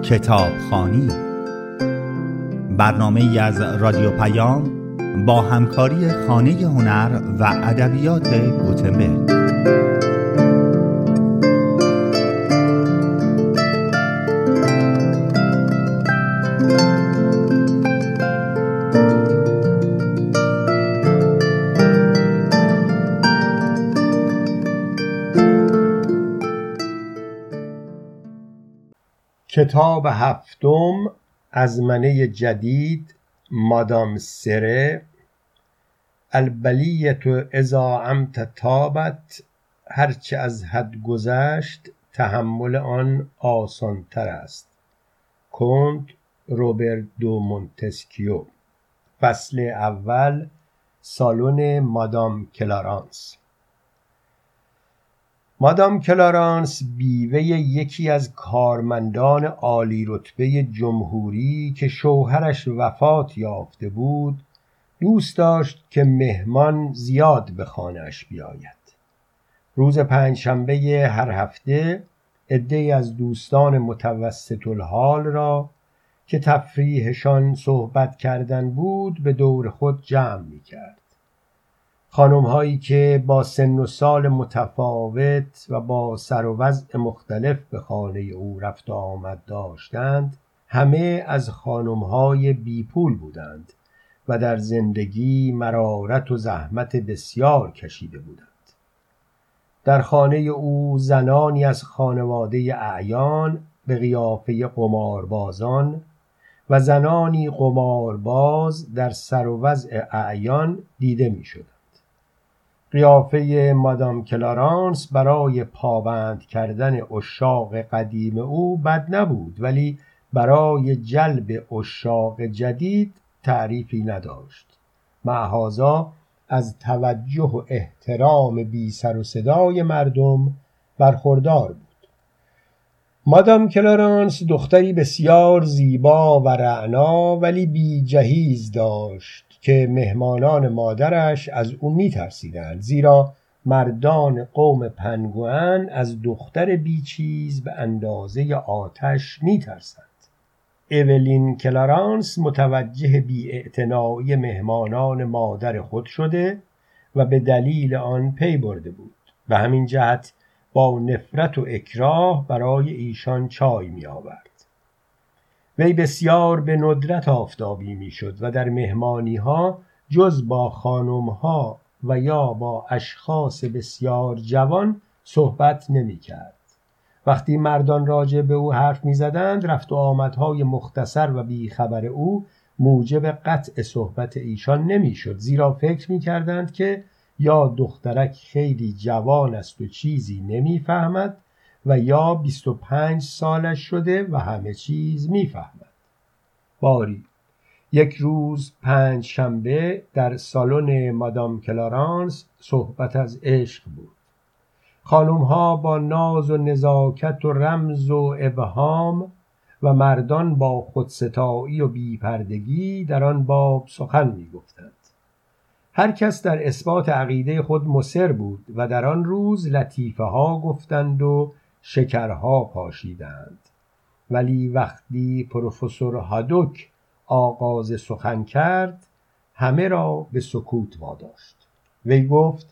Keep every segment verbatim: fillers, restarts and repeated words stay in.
کتابخوانی، برنامه‌ای از رادیو پیام با همکاری خانه هنر و ادبیات گوتنبرگ. کتاب هفتم، ازمنه جدید، مادام سره. البلیة اذا عمت طابت، هرچه از حد گذشت تحمل آن آسان تر است. کنت روبرت دو مونتسکیو. فصل اول، سالن مادام کلارانس. مادام کلارانس بیوه یکی از کارمندان عالی رتبه جمهوری که شوهرش وفات یافته بود دوست داشت که مهمان زیاد به خانه‌اش بیاید. روز پنجشنبه هر هفته عده‌ای از دوستان متوسط الحال را که تفریحشان صحبت کردن بود به دور خود جمع می‌کرد. خانم‌هایی که با سن و سال متفاوت و با سر و وضع مختلف به خانه او رفت و آمد داشتند، همه از خانم‌های بی‌پول بودند و در زندگی مرارت و زحمت بسیار کشیده بودند. در خانه او زنانی از خانواده اعیان به قیافه قماربازان و زنانی قمارباز در سر و وضع اعیان دیده می‌شدند. قیافه مادام کلارانس برای پابند کردن عشاق قدیم او بد نبود، ولی برای جلب عشاق جدید تعریفی نداشت. معاذا از توجه و احترام بی سر و صدای مردم برخوردار بود. مادام کلارانس دختری بسیار زیبا و رعنا ولی بی جهیز داشت که مهمانان مادرش از او می ترسیدند، زیرا مردان قوم پنگوئن از دختر بیچیز به اندازه آتش می ترسند. اولین کلارانس متوجه بی‌اعتنایی مهمانان مادر خود شده و به دلیل آن پی برده بود. به همین جهت با نفرت و اکراه برای ایشان چای می آورد. وی بسیار به ندرت آفتابی می شد و در مهمانی ها جز با خانم ها و یا با اشخاص بسیار جوان صحبت نمی کرد. وقتی مردان راجع به او حرف می زدند، رفت و آمدهای مختصر و بیخبر او موجب قطع صحبت ایشان نمی شد، زیرا فکر می کردند که یا دخترک خیلی جوان است و چیزی نمی فهمد و یا بیست و پنج سالش شده و همه چیز می فهمد. باری یک روز پنج شنبه در سالن مادام کلارانس صحبت از عشق بود. خانم‌ها با ناز و نزاکت و رمز و ابهام و مردان با خودستایی و بیپردگی در آن باب سخن می‌گفتند. هر کس در اثبات عقیده خود مصر بود و در آن روز لطیفه ها گفتند و شکرها پاشیدند. ولی وقتی پروفسور هادوک آغاز سخن کرد، همه را به سکوت واداشت. وی گفت: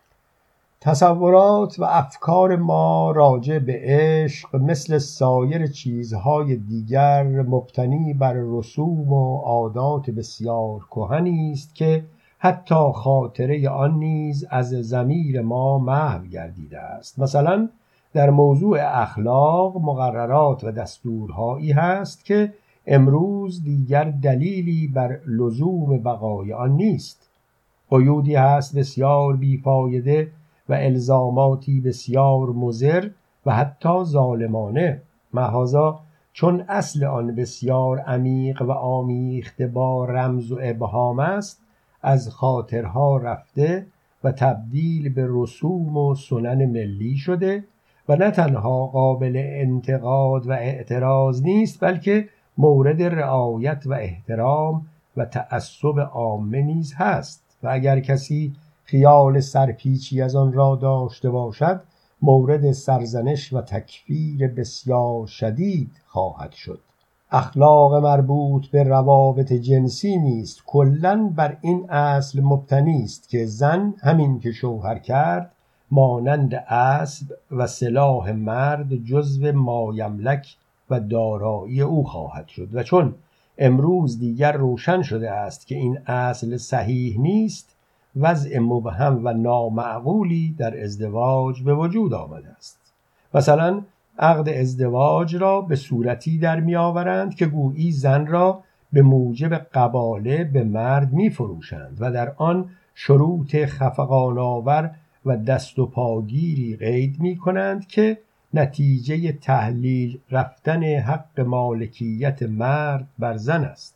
تصورات و افکار ما راجع به عشق مثل سایر چیزهای دیگر مبتنی بر رسوم و عادات بسیار کهنی است که حتی خاطره آن نیز از ضمیر ما محو گردیده است. مثلا در موضوع اخلاق مقررات و دستورهایی هست که امروز دیگر دلیلی بر لزوم بقای آن نیست. قیودی هست بسیار بیفایده و الزاماتی بسیار مضر و حتی ظالمانه. محاذا چون اصل آن بسیار عمیق و آمیخته با رمز و ابهام است، از خاطرها رفته و تبدیل به رسوم و سنن ملی شده و نه تنها قابل انتقاد و اعتراض نیست، بلکه مورد رعایت و احترام و تعصب عامه نیز هست. و اگر کسی خیال سرپیچی از آن را داشته باشد، مورد سرزنش و تکفیر بسیار شدید خواهد شد. اخلاق مربوط به روابط جنسی نیست کلاً بر این اصل مبتنی است که زن همین که شوهر کرد مانند اسب و سلاح مرد جزو مایملک و دارایی او خواهد شد و چون امروز دیگر روشن شده است که این اصل صحیح نیست، وضع مبهم و نامعقولی در ازدواج به وجود آمده است. مثلا عقد ازدواج را به صورتی در می آورند که گویی زن را به موجب قباله به مرد می فروشند و در آن شروط خفقان‌آور و دست و پاگیری قید می کنند که نتیجه تحلیل رفتن حق مالکیت مرد بر زن است.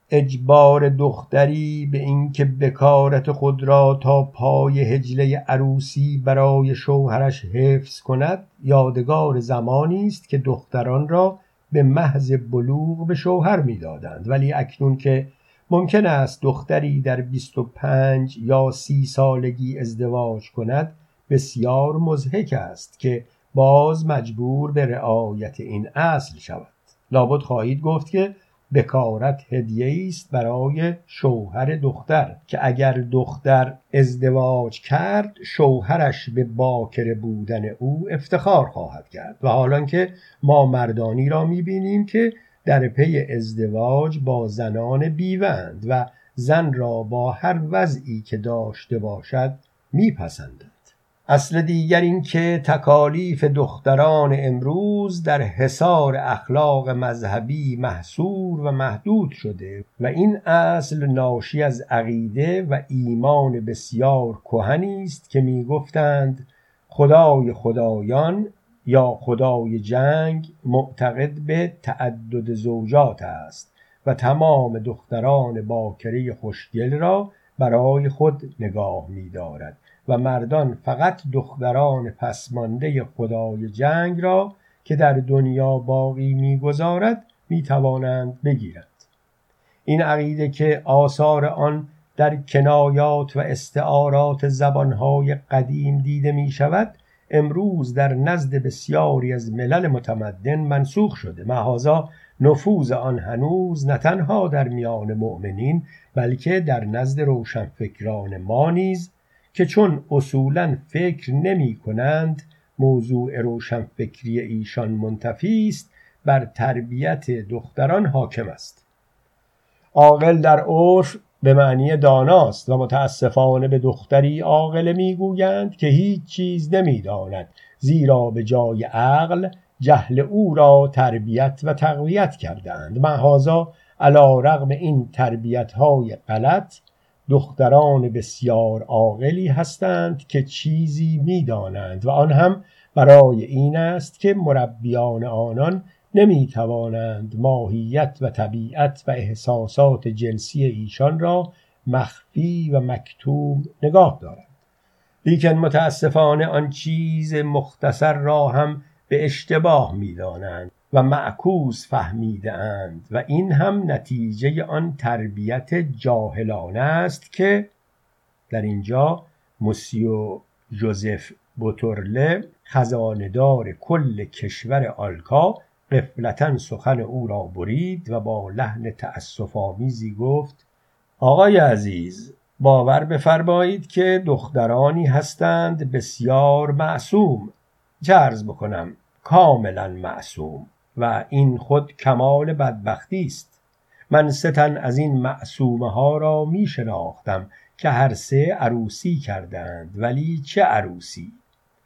اجبار دختری به اینکه بکارت خود را تا پای حجله عروسی برای شوهرش حفظ کند یادگار زمانی است که دختران را به محض بلوغ به شوهر می‌دادند، ولی اکنون که ممکن است دختری در بیست و پنج یا سی سالگی ازدواج کند بسیار مضحک است که باز مجبور به رعایت این اصل شود. لابد خواهید گفت که بکارت هدیه است برای شوهر دختر که اگر دختر ازدواج کرد شوهرش به باکره بودن او افتخار خواهد کرد و حالان که ما مردانی را می‌بینیم که در پی ازدواج با زنان بیوه‌اند و زن را با هر وضعی که داشته باشد میپسندند. اصل دیگر این که تکالیف دختران امروز در حصار اخلاق مذهبی محصور و محدود شده و این اصل ناشی از عقیده و ایمان بسیار کهنی است که میگفتند خدای خدایان یا خدای جنگ معتقد به تعدد زوجات است و تمام دختران باکره خوشگل را برای خود نگاه می‌دارد و مردان فقط دختران پسمانده خدای جنگ را که در دنیا باقی می‌گذارد می‌توانند بگیرند. این عقیده که آثار آن در کنایات و استعارات زبانهای قدیم دیده می‌شود امروز در نزد بسیاری از ملل متمدن منسوخ شده. محاذا نفوذ آن هنوز نه تنها در میان مؤمنین بلکه در نزد روشنفکران ما نیز که چون اصولاً فکر نمی کنند موضوع روشنفکری ایشان منتفی است بر تربیت دختران حاکم است. عاقل در عرف به معنی داناست و متاسفانه به دختری عاقل میگویند که هیچ چیز نمیداند، زیرا به جای عقل جهل او را تربیت و تقویت کردند. محاذا علی رغم این تربیت‌های غلط دختران بسیار عاقلی هستند که چیزی میدانند و آن هم برای این است که مربیان آنان نمی توانند ماهیت و طبیعت و احساسات جنسی ایشان را مخفی و مکتوم نگاه دارند. لیکن متاسفانه آن چیز مختصر را هم به اشتباه می دانند و معکوس فهمیده اند و این هم نتیجه آن تربیت جاهلانه است که در اینجا موسیو ژوزف بوتورله خزانه‌دار کل کشور آلکا غفلتاً سخن او را برید و با لحن تأسف‌آمیزی گفت: آقای عزیز، باور بفرمایید که دخترانی هستند بسیار معصوم، چه عرض بکنم کاملا معصوم، و این خود کمال بدبختی است. من سه تن از این معصومه ها را می شناختم که هر سه عروسی کردند، ولی چه عروسی!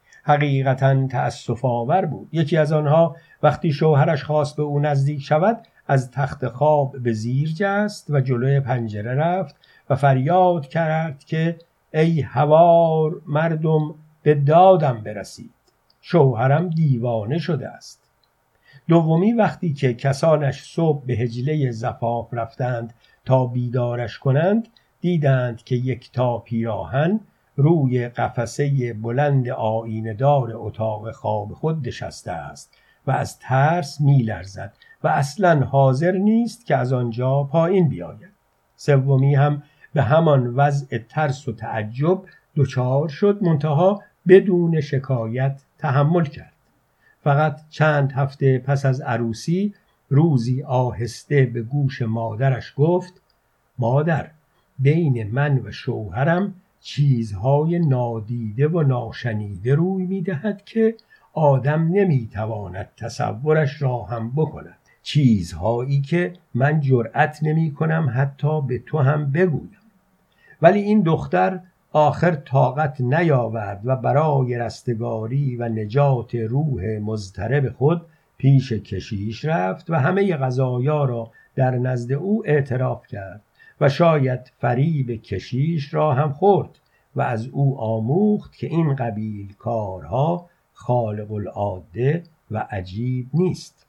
حقیقتاً تأسف آور بود. یکی از آنها وقتی شوهرش خواست به او نزدیک شود از تخت خواب به زیر جست و جلوی پنجره رفت و فریاد کرد که ای هوار مردم به دادم برسید، شوهرم دیوانه شده است. دومی وقتی که کسانش صبح به حجله زفاف رفتند تا بیدارش کنند دیدند که یک تا پیراهن روی قفسه بلند آیینه‌دار اتاق خواب خود نشسته است و از ترس می‌لرزد و اصلاً حاضر نیست که از آنجا پایین بیاید. سومی هم به همان وضع ترس و تعجب دچار شد، منتها بدون شکایت تحمل کرد. فقط چند هفته پس از عروسی روزی آهسته به گوش مادرش گفت: مادر، بین من و شوهرم چیزهای نادیده و ناشنیده روی می‌دهد که آدم نمی‌تواند تصورش را هم بکند. چیزهایی که من جرأت نمی‌کنم حتی به تو هم بگویم. ولی این دختر آخر طاقت نیاورد و برای رستگاری و نجات روح مضطرب خود پیش کشیش رفت و همه قضایا را در نزد او اعتراف کرد و شاید فریب کشیش را هم خورد و از او آموخت که این قبیل کارها خارق العاده و عجیب نیست.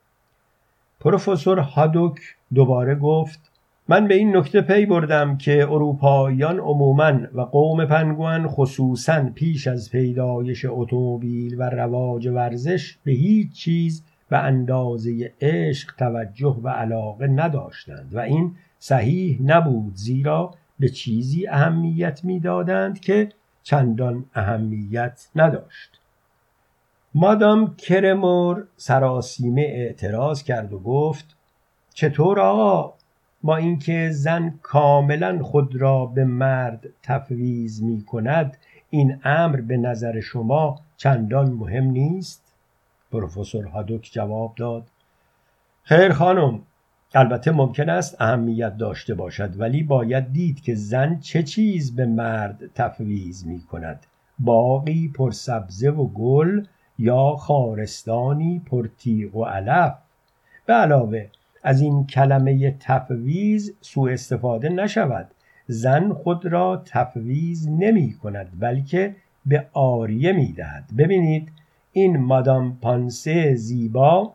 پروفسور هادوک دوباره گفت: من به این نکته پی بردم که اروپاییان عموماً و قوم پنگوئن خصوصاً پیش از پیدایش اتومبیل و رواج ورزش به هیچ چیز به اندازه عشق توجه و علاقه نداشتند و این صحیح نبود، زیرا به چیزی اهمیت می‌دادند که چندان اهمیت نداشت. مادام کرمور سراسیمه اعتراض کرد و گفت: چطور آقا؟ با اینکه زن کاملا خود را به مرد تفویض می کند، این امر به نظر شما چندان مهم نیست؟ پروفسور هادوک جواب داد: خیر خانم، البته ممکن است اهمیت داشته باشد، ولی باید دید که زن چه چیز به مرد تفویض می کند. باغی پر سبزه و گل یا خارستانی پر تیغ و علف. به علاوه از این کلمه تفویض سوء استفاده نشود. زن خود را تفویض نمی کند بلکه به عاریه می دهد. ببینید این مادام پانسه زیبا،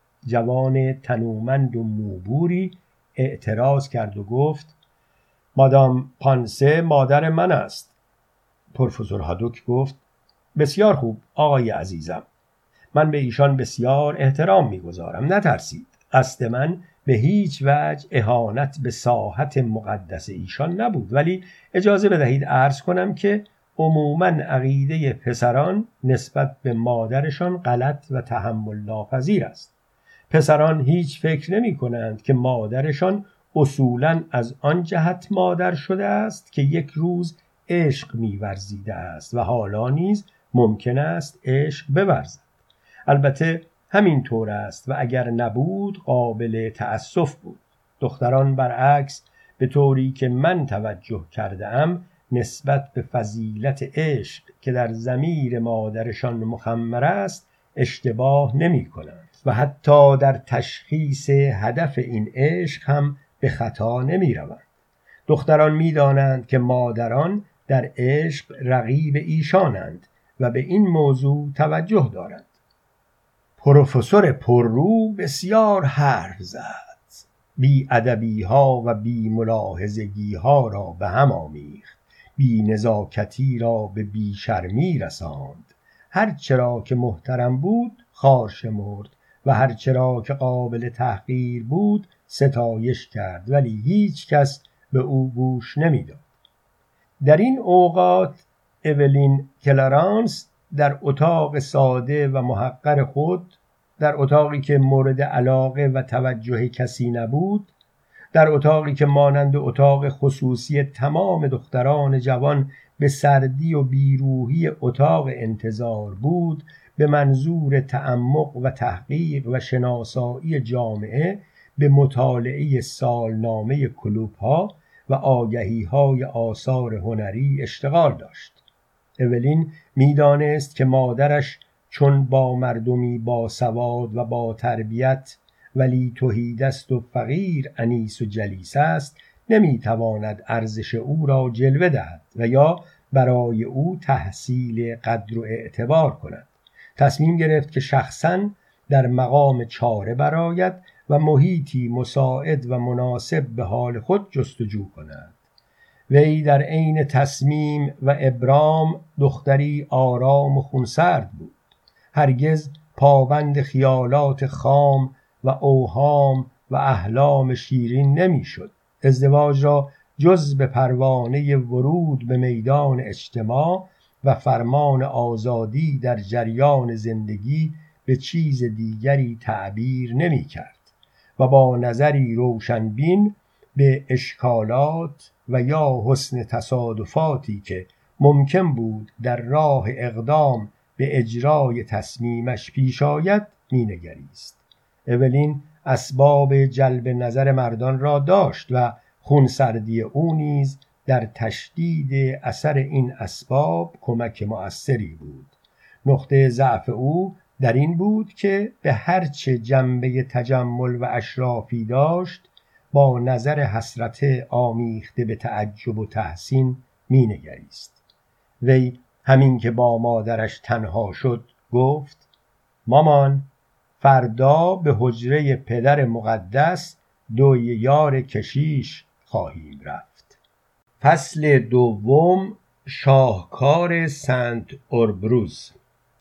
جوان تنومند و موبوری، اعتراض کرد و گفت: مادام پانسه مادر من است. پروفسور هادوک گفت: بسیار خوب آقای عزیزم، من به ایشان بسیار احترام می‌گذارم، نترسید. قصد من به هیچ وجه اهانت به ساحت مقدس ایشان نبود، ولی اجازه بدهید عرض کنم که عموماً عقیده پسران نسبت به مادرشان غلط و تحمل ناپذیر است. پسران هیچ فکر نمی کنند که مادرشان اصولاً از آن جهت مادر شده است که یک روز عشق می‌ورزیده است و حالا نیز ممکن است عشق بورزد. البته همین طور است و اگر نبود قابل تأسف بود. دختران برعکس به طوری که من توجه کردم نسبت به فضیلت عشق که در ضمیر مادرشان مخمر است اشتباه نمی کنند و حتی در تشخیص هدف این عشق هم به خطا نمی روند. دختران می دانند که مادران در عشق رقیب ایشانند و به این موضوع توجه دارند. پروفسور پررو بسیار حرف زد، بی ادبی ها و بی ملاحظگی ها را به هم آمیخت، بی نزاکتی را به بی شرمی رساند. هر چرا که محترم بود خوار شمرد و هر چرا که قابل تحقیر بود ستایش کرد، ولی هیچ کس به او گوش نمیداد. در این اوقات اولین کلارانس در اتاق ساده و محقر خود، در اتاقی که مورد علاقه و توجه کسی نبود، در اتاقی که مانند اتاق خصوصی تمام دختران جوان به سردی و بیروحی اتاق انتظار بود، به منظور تعمق و تحقیق و شناسایی جامعه به مطالعه سالنامه کلوب‌ها و آگهی‌های آثار هنری اشتغال داشت. اولین می‌دانست که مادرش چون با مردمی با سواد و با تربیت ولی تهیدست و فقیر انیس و جلیس است، نمی‌تواند ارزش او را جلوه دهد و یا برای او تحصیل قدر و اعتبار کند. تصمیم گرفت که شخصاً در مقام چاره برآید و محیطی مساعد و مناسب به حال خود جستجو کند. وی در عین تصمیم و ابرام دختری آرام و خونسرد بود. هرگز پابند خیالات خام و اوهام و احلام شیرین نمیشد. ازدواج را جز به پروانه ورود به میدان اجتماع و فرمان آزادی در جریان زندگی به چیز دیگری تعبیر نمی کرد و با نظری روشنبین به اشکالات و یا حسن تصادفاتی که ممکن بود در راه اقدام به اجرای تصمیمش پیش آید می نگریست. اولین اسباب جلب نظر مردان را داشت و خونسردی او نیز در تشدید اثر این اسباب کمک مؤثری بود. نقطه ضعف او در این بود که به هرچه جنبه تجمل و اشرافی داشت با نظر حسرت آمیخته به تعجب و تحسین می نگریست. وی همین که با مادرش تنها شد گفت: مامان، فردا به حجره پدر مقدس دوی یار کشیش خواهیم رفت. فصل دوم، شاهکار سنت اوربروز.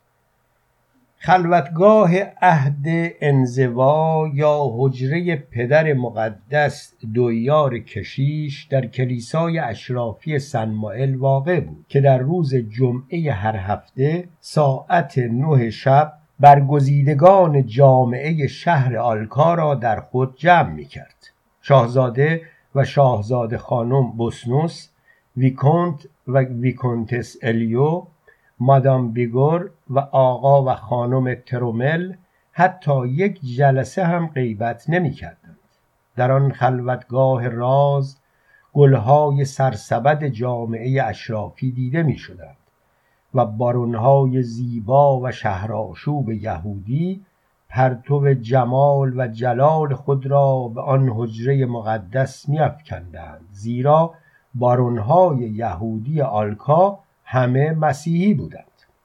خلوتگاه عهد انزوا یا حجره پدر مقدس دویار کشیش در کلیسای اشرافی سن مائل واقع بود که در روز جمعه هر هفته ساعت نه شب برگزیدگان جامعه شهر آلکا را در خود جمع می کرد. شاهزاده و شاهزاده خانم بوسنوس، ویکونت و ویکونتس الیو، مادام بیگور و آقا و خانم ترومل حتی یک جلسه هم غیبت نمی کردند. در آن خلوتگاه راز گلهای سرسبد جامعه اشرافی دیده می شدند و بارونهای زیبا و شهرآشوب یهودی پرتو جمال و جلال خود را به آن حجره مقدس می افکندند، زیرا بارونهای یهودی آلکا همه مسیحی بودند.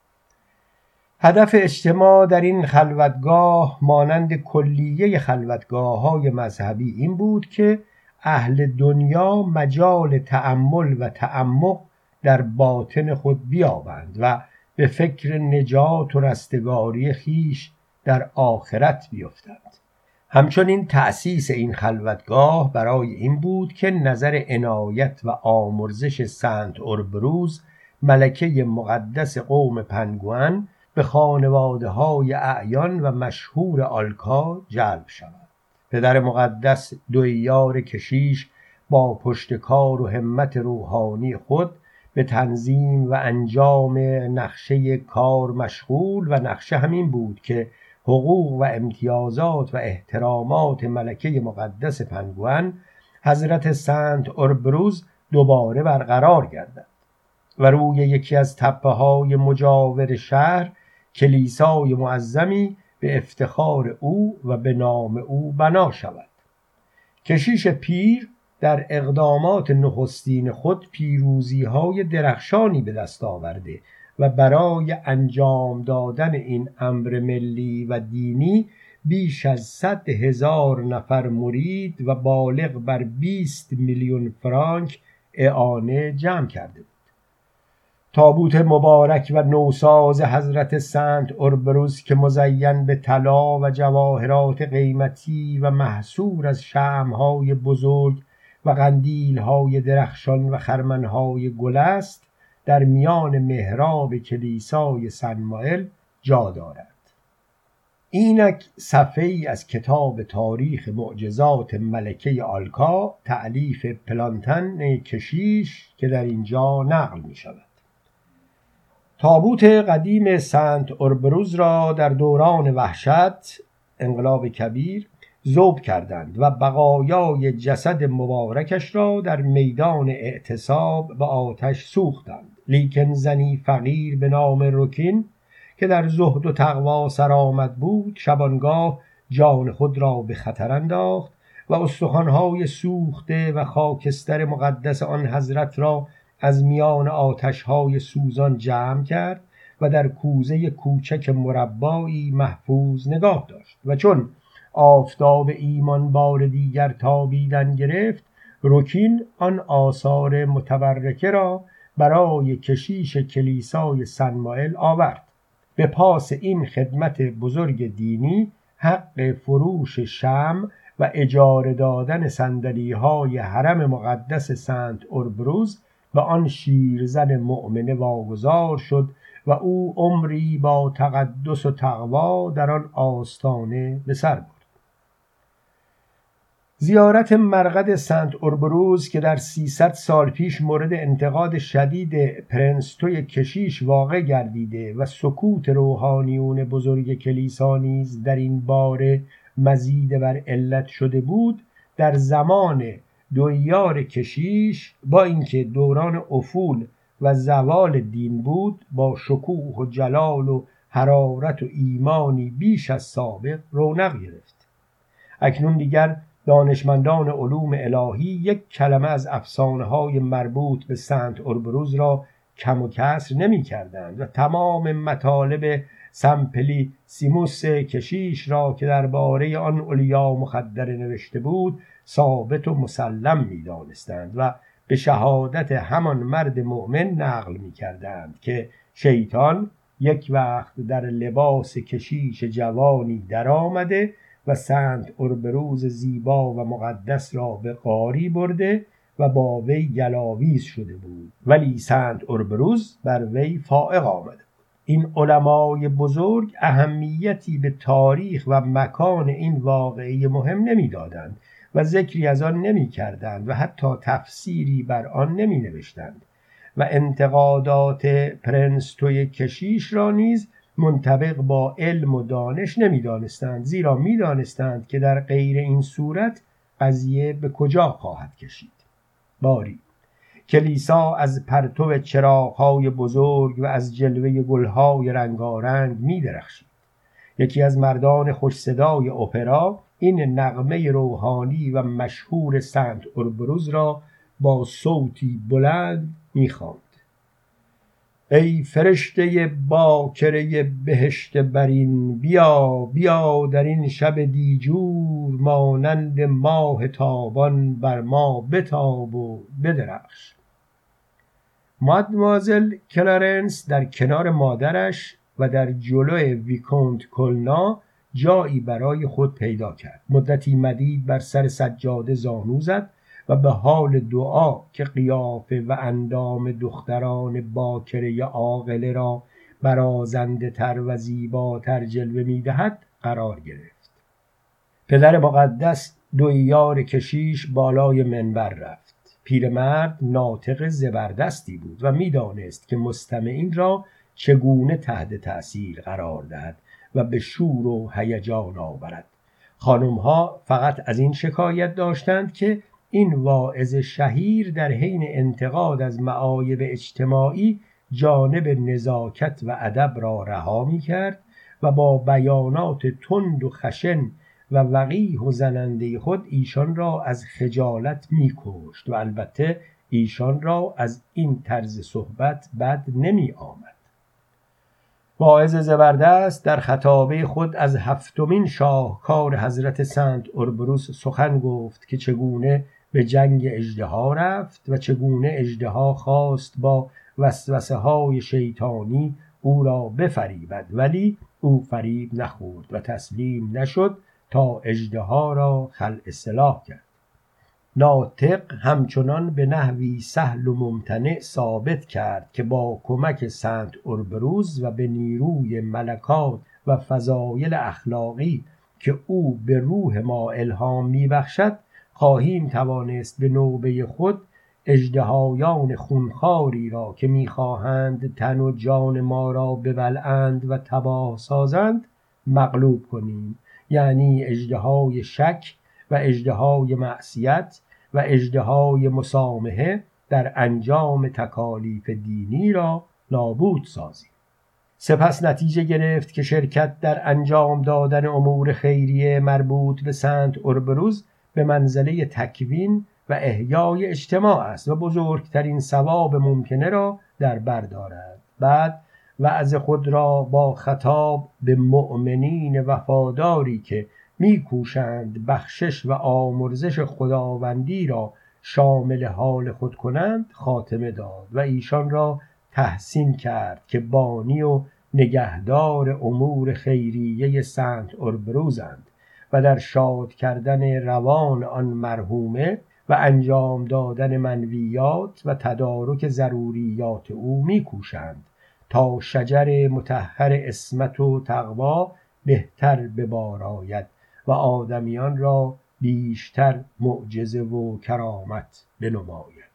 هدف اجتماع در این خلوتگاه مانند کلیه خلوتگاه‌های مذهبی این بود که اهل دنیا مجال تأمل و تعمق در باطن خود بیابند و به فکر نجات و رستگاری خیش در آخرت بیفتند. همچنین تأسیس این خلوتگاه برای این بود که نظر عنایت و آمرزش سنت اوربروز، ملکه مقدس قوم پنگوئن، به خانواده‌های اعیان و مشهور آلکا جلب شود. پدر مقدس دویار کشیش با پشتکار و همت روحانی خود به تنظیم و انجام نقشه کار مشغول و نقشه همین بود که حقوق و امتیازات و احترامات ملکه مقدس پنگوئن حضرت سنت اوربروز دوباره برقرار گردد و روی یکی از تپه‌های مجاور شهر کلیسای معظمی به افتخار او و به نام او بنا شود. کشیش پیر در اقدامات نخستین خود پیروزی‌های درخشانی به دست آورده و برای انجام دادن این امر ملی و دینی بیش از صد هزار نفر مرید و بالغ بر بیست میلیون فرانک اعانه جمع کرده بود. تابوت مبارک و نوساز حضرت سنت اوربروز که مزین به طلا و جواهرات قیمتی و محصور از شمع‌های بزرگ و قندیل‌های درخشان و خرمن‌های گل است، در میان محراب کلیسای سن مائل جا دارد. اینک صفحه‌ای از کتاب تاریخ معجزات ملکه آلکا تألیف پلانتن کشیش که در اینجا نقل می شود. تابوت قدیم سنت اوربروز را در دوران وحشت، انقلاب کبیر، ذوب کردند و بقایای جسد مبارکش را در میدان اعتصاب به آتش سوختند. لیکن زنی فقیر به نام روکین که در زهد و تقوا سرآمد بود، شبانگاه جان خود را به خطر انداخت و استخوان‌های سوخته و خاکستر مقدس آن حضرت را از میان آتش‌های سوزان جمع کرد و در کوزه کوچک مربایی محفوظ نگاه داشت و چون آفتاب ایمان بار دیگر تابیدن گرفت، روکین آن آثار متبرکه را برای کشیش کلیسای سن مائل آورد. به پاس این خدمت بزرگ دینی حق فروش شمع و اجاره دادن صندلی‌های حرم مقدس سنت اوربروز و آن شیرزن مؤمنه واگذار شد و او عمری با تقدس و تقوا در آن آستانه به سر برد. زیارت مرقد سنت اوربروز که در سیصد سال پیش مورد انتقاد شدید پرنستوی کشیش واقع گردیده و سکوت روحانیون بزرگ کلیسا نیز در این باره مزید بر علت شده بود، در زمان دویار کشیش با اینکه دوران افول و زوال دین بود، با شکوه و جلال و حرارت و ایمانی بیش از سابق رونق گرفت. اکنون دیگر دانشمندان علوم الهی یک کلمه از افسانه‌های مربوط به سنت اوربروز را کم و کسر نمی کردند و تمام مطالب سمپلیسیموس کشیش را که درباره آن اولیا مخدره نوشته بود ثابت و مسلم می دانستند و به شهادت همان مرد مؤمن نقل می کردند که شیطان یک وقت در لباس کشیش جوانی در آمده و سنت اوربروز زیبا و مقدس را به غاری برده و با وی گلاویز شده بود، ولی سنت اوربروز بر وی فائق آمده بود. این علمای بزرگ اهمیتی به تاریخ و مکان این واقعه مهم نمی دادند و ذکری از آن نمی کردند و حتی تفسیری بر آن نمی نوشتند و انتقادات پرنستوی کشیش را نیز منطبق با علم و دانش نمی دانستند، زیرا می دانستند که در غیر این صورت قضیه به کجا خواهد کشید. باری کلیسا از پرتو چراغ‌های بزرگ و از جلوه گل‌های رنگارنگ می درخشید. یکی از مردان خوش صدای اپرا این نغمه روحانی و مشهور سنت اوربروز را با صوتی بلند می خواند: ای فرشته باکره بهشت برین، بیا بیا در این شب دیجور، مانند ماه تابان بر ما بتاب و بدرخش. مادموازل کلارنس در کنار مادرش و در جلوی ویکونت کلنا جایی برای خود پیدا کرد. مدتی مدید بر سر سجاده زانو زد و به حال دعا که قیافه و اندام دختران باکره عاقله را برازنده تر و زیباتر جلوه می دهد قرار گرفت. پدر مقدس دویار کشیش بالای منبر رفت. پیرمرد ناطق زبردستی بود و می دانست که مستمعین را چگونه تحت تأثیر قرار دهد و به شور و هیجان آورد. خانم‌ها فقط از این شکایت داشتند که این واعظ شهیر در حین انتقاد از معایب اجتماعی جانب نزاکت و ادب را رها می‌کرد و با بیانات تند و خشن و وقیح و زننده خود ایشان را از خجالت می‌کشت و البته ایشان را از این طرز صحبت بد نمی آمد. واعظ زبردست در خطابه خود از هفتمین شاهکار حضرت سنت اوربروز سخن گفت که چگونه به جنگ اژدها رفت و چگونه اژدها خواست با وسوسه های شیطانی او را بفریبد، ولی او فریب نخورد و تسلیم نشد تا اژدها را خلع سلاح کرد. ناطق همچنان به نحوی سهل و ممتنع ثابت کرد که با کمک سنت اوربروز و به نیروی ملکات و فضایل اخلاقی که او به روح ما الهام می‌بخشد خواهیم توانست به نوبه خود اژدهایان خونخواری را که می‌خواهند تن و جان ما را ببلعند و تباه سازند مغلوب کنیم، یعنی اژدهای شک و اژدهای معصیت و اژدهای مسامحه در انجام تکالیف دینی را نابود سازیم. سپس نتیجه گرفت که شرکت در انجام دادن امور خیریه مربوط به سنت اوربروز به منزله تکوین و احیای اجتماع است و بزرگترین ثواب ممکنه را در بر دارد. بعد وعظ خود را با خطاب به مؤمنین وفاداری که می‌کوشند بخشش و آمرزش خداوندی را شامل حال خود کنند خاتمه داد و ایشان را تحسین کرد که بانی و نگهدار امور خیریه سنت اوربروزند و در شاد کردن روان آن مرحومه و انجام دادن منویات و تدارک ضروریات او می‌کوشند تا شجر مطهر عصمت و تقوا بهتر به بار آید و آدمیان را بیشتر معجزه و کرامت بنماید.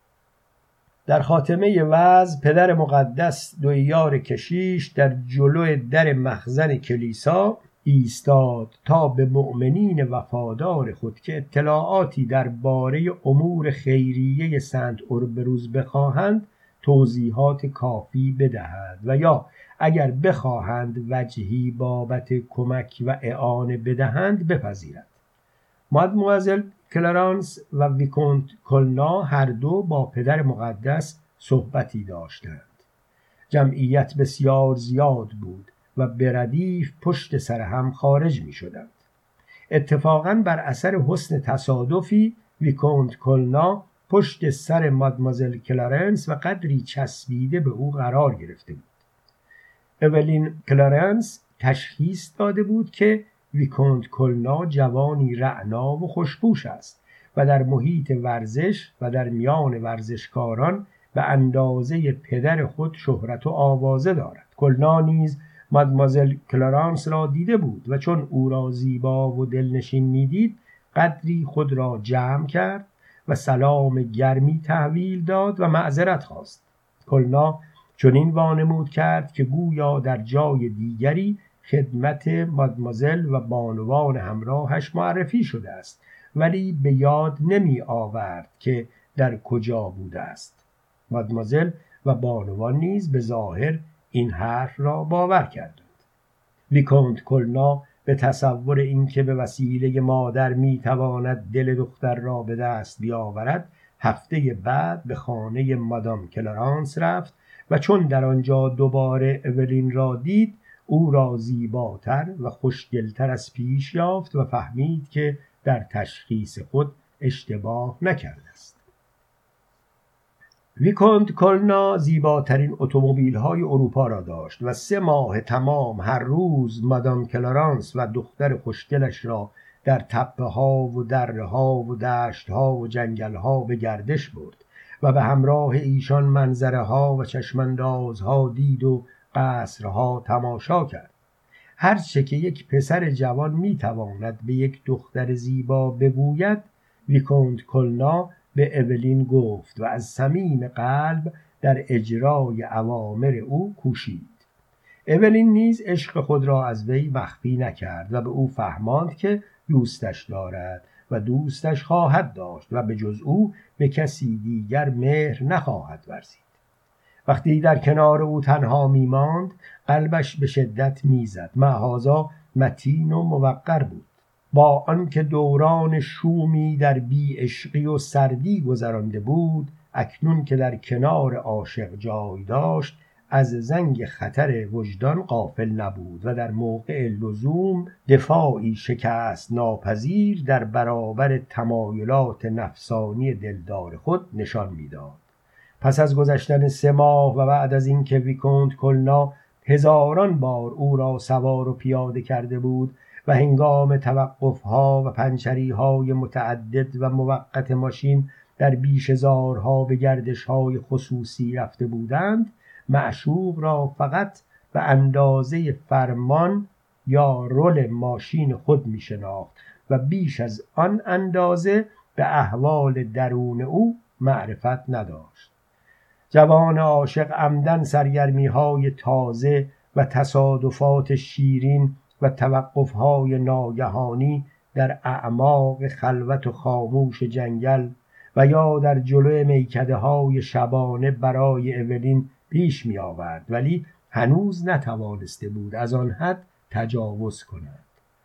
در خاتمه وعظ پدر مقدس دویار کشیش در جلو در مخزن کلیسا ایستاد تا به مؤمنین وفادار خود که اطلاعاتی درباره امور خیریه سنت اوربروز بخواهند توضیحات کافی بدهد و یا اگر بخواهند وجهی بابت کمک و اعانه بدهند بپذیرد. مادموازل کلارانس و ویکونت کلنا هر دو با پدر مقدس صحبتی داشتند. جمعیت بسیار زیاد بود و به ردیف پشت سر هم خارج می شدند. اتفاقاً بر اثر حسن تصادفی ویکونت کلنا پشت سر مادموازل کلارنس و قدری چسبیده به او قرار گرفته بود. اولین کلارنس تشخیص داده بود که ویکونت کلنا جوانی رعنا و خوشپوش است و در محیط ورزش و در میان ورزشکاران به اندازه پدر خود شهرت و آوازه دارد. کلنا نیز مادموازل کلارانس را دیده بود و چون او را زیبا و دلنشین می‌دید قدری خود را جمع کرد و سلام گرمی تحویل داد و معذرت خواست. کلنا چنین وانمود کرد که گویا در جای دیگری خدمت مادموازل و بانوان همراهش معرفی شده است ولی به یاد نمی آورد که در کجا بوده است. مادموازل و بانوان نیز به ظاهر این حرف را باور کردند. ویکونت کلنا به تصور اینکه به وسیله مادر می تواند دل دختر را به دست بیاورد هفته بعد به خانه مادام کلارانس رفت و چون در آنجا دوباره اولین را دید او را زیباتر و خوشگلتر از پیش یافت و فهمید که در تشخیص خود اشتباه نکرده است. ویکونت کلنا زیباترین اتومبیل‌های اروپا را داشت و سه ماه تمام هر روز مادام کلارانس و دختر خوشگلش را در تپه‌ها و دره‌ها و دشت‌ها و جنگل‌ها به گردش برد و به همراه ایشان منظره‌ها و چشماندازها دید و قصرها تماشا کرد. هرچه که یک پسر جوان میتواند به یک دختر زیبا بگوید ویکونت کلنا به اولین گفت و از صمیم قلب در اجرای اوامر او کوشید. اولین نیز عشق خود را از وی مخفی نکرد و به او فهماند که دوستش دارد و دوستش خواهد داشت و به جز او به کسی دیگر مهر نخواهد ورزید. وقتی در کنار او تنها میماند قلبش به شدت میزد. معهازا متین و موقر بود. با آنکه دوران شومی در بی عشقی و سردی گذرانده بود اکنون که در کنار عاشق جای داشت از زنگ خطر وجدان غافل نبود و در موقع لزوم دفاعی شکست ناپذیر در برابر تمایلات نفسانی دلدار خود نشان میداد. پس از گذشتن سه ماه و بعد از اینکه ویکونت کلنا هزاران بار او را سوار و پیاده کرده بود و هنگام توقف‌ها و پنچری‌های متعدد و موقت ماشین در بیشه‌زارها به گردش‌های خصوصی رفته بودند معشوق را فقط به اندازه فرمان یا رول ماشین خود می‌شناخت و بیش از آن اندازه به احوال درون او معرفت نداشت. جوان عاشق عمدن سرگرمی‌های تازه و تصادفات شیرین و توقف‌های ناگهانی در اعماق خلوت و خاموش جنگل و یا در جلوی میکده‌های شبانه برای اولین پیش می آورد ولی هنوز نتوانسته بود از آن حد تجاوز کند.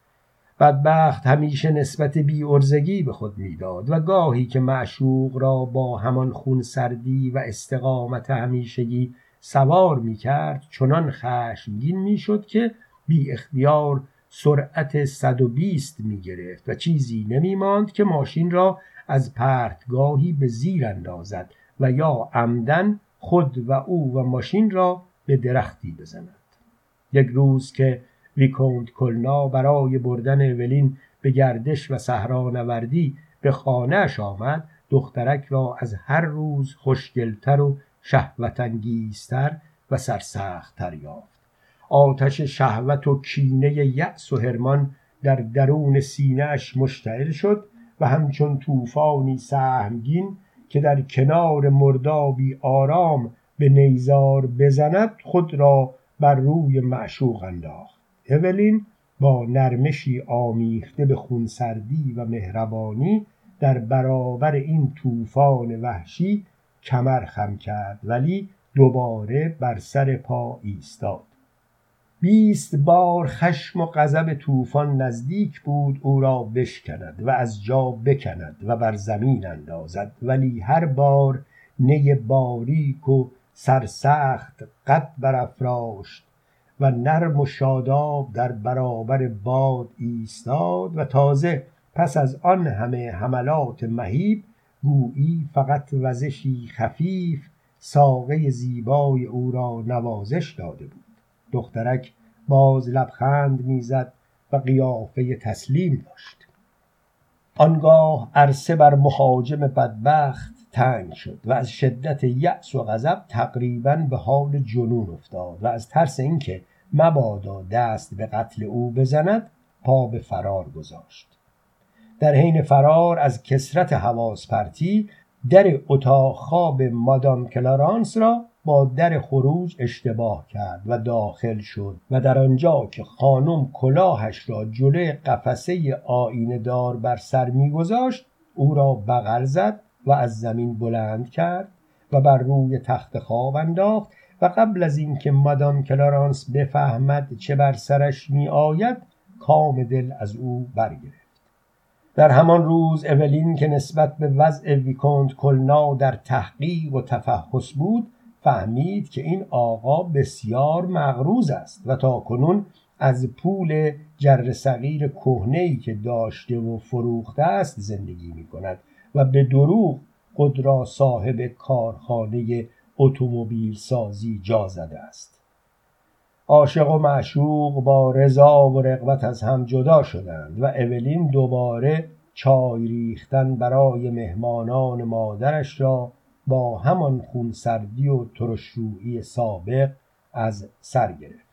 بدبخت همیشه نسبت بی‌عرضگی به خود میداد و گاهی که معشوق را با همان خون سردی و استقامت همیشگی سوار می کرد چنان خشمگین می شد که بی اختیار سرعت صد و بیست می گرفت و چیزی نمی ماند که ماشین را از پرتگاهی به زیر اندازد و یا عمدن خود و او و ماشین را به درختی بزند. یک روز که ویکونت کلنا برای بردن اولین به گردش و صحرانوردی به خانه‌اش آمد، دخترک را از هر روز خوشگلتر و شهوت‌انگیزتر و سرسخت‌تر یافت. آتش شهوت و کینه یأس و حرمان در درون سینه‌اش مشتعل شد و همچون طوفانی سهمگین که در کنار مردابی آرام به نیزار بزند خود را بر روی معشوق انداخت. اولین با نرمشی آمیخته به خونسردی و مهربانی در برابر این طوفان وحشی کمر خم کرد، ولی دوباره بر سر پا ایستاد. بیست بار خشم و غضب طوفان نزدیک بود او را بشکند و از جا بکند و بر زمین اندازد، ولی هر بار نی باریک و سرسخت قد برافراشت و نرم و شاداب در برابر باد ایستاد و تازه پس از آن همه حملات مهیب گویی فقط وزشی خفیف ساقه زیبای او را نوازش داده بود. دخترک باز لبخند میزد و قیافه تسلیم داشت. آنگاه عرصه بر مهاجم بدبخت تنگ شد و از شدت یأس و غضب تقریباً به حال جنون افتاد و از ترس اینکه مبادا دست به قتل او بزند پا به فرار گذاشت. در حین فرار از کثرت حواس پرتی در اتاق خواب مادام کلارانس را با در خروج اشتباه کرد و داخل شد و در آنجا که خانم کلاهش را جلوی قفسه آینه دار بر سر می‌گذاشت او را بغل زد و از زمین بلند کرد و بر روی تخت خواب انداخت و قبل از اینکه مادام کلارانس بفهمد چه بر سرش می آید کام دل از او برگرفت. در همان روز اولین که نسبت به وضع ویکونت کلنا در تحقیق و تفحص بود فهمید که این آقا بسیار مغروض است و تا کنون از پول جر صغیر کهنه‌ای که داشته و فروخته است زندگی می کند و به دروغ خود را صاحب کارخانه اتومبیل سازی جا زده است. عاشق و معشوق با رضا و رغبت از هم جدا شدند و اولین دوباره چای ریختن برای مهمانان مادرش را با همان خونسردی و ترشرویی سابق از سر گرفت.